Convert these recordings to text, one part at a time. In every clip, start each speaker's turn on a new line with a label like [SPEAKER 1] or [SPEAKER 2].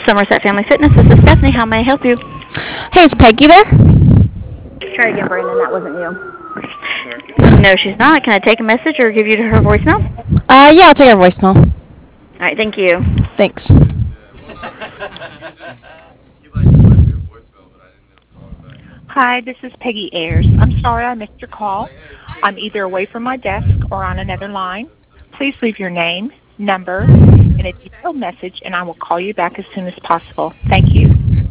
[SPEAKER 1] Somerset Family Fitness. This is Stephanie. How may I help you?
[SPEAKER 2] Hey, is Peggy there?
[SPEAKER 3] Try again, Brandon. That wasn't you.
[SPEAKER 1] No, she's not. Can I take a message or give you her voicemail?
[SPEAKER 2] Yeah, I'll take her voicemail.
[SPEAKER 1] All right, thank you.
[SPEAKER 2] Thanks.
[SPEAKER 4] Hi, this is Peggy Ayers. I'm sorry I missed your call. I'm either away from my desk or on another line. Please leave your name, number, and a detailed message, and I will call you back as soon as possible. Thank you.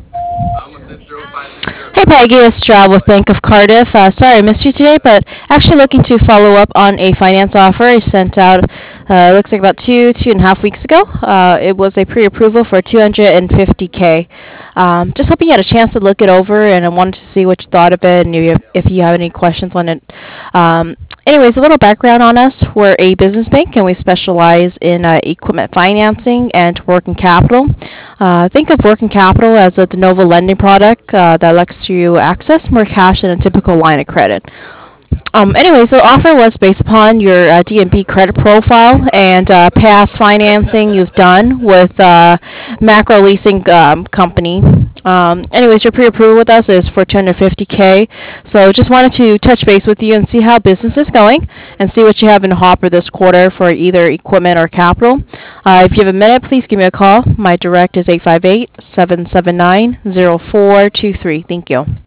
[SPEAKER 2] Hey, Peggy, it's Gerald with Bank of Cardiff. Sorry I missed you today, but actually looking to follow up on a finance offer I sent out, looks like about 2.5 weeks ago. It was a pre-approval for 250K. Just hoping you had a chance to look it over, and I wanted to see what you thought of it and if you have any questions on it. Anyways, a little background on us. We're a business bank, and we specialize in equipment financing and working capital. Think of working capital as a de novo lending product that lets you access more cash than a typical line of credit. Anyways, the offer was based upon your D&B credit profile and past financing you've done with Macro Leasing Company. Anyways, your pre-approval with us is for 250K. So just wanted to touch base with you and see how business is going and see what you have in the hopper this quarter for either equipment or capital. If you have a minute, please give me a call. My direct is 858-779-0423. Thank you.